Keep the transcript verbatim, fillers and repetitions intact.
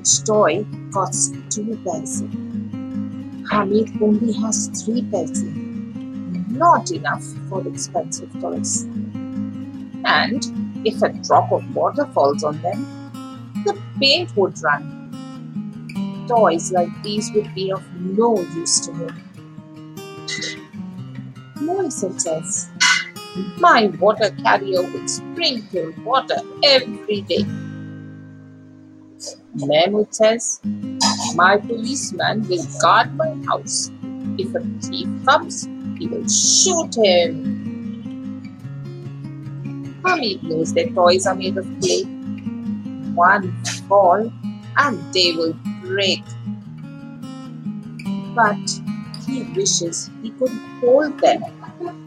Each toy costs two paise. Hamid only has three paise. Not enough for expensive toys. And if a drop of water falls on them, the paint would run. Toys like these would be of no use to him. Moise says, my water carrier will sprinkle water every day. Mahmoud says, my policeman will guard my house. If a thief comes, he will shoot him. Hamid knows their toys are made of clay. One fall and they will break. But he wishes he could hold them.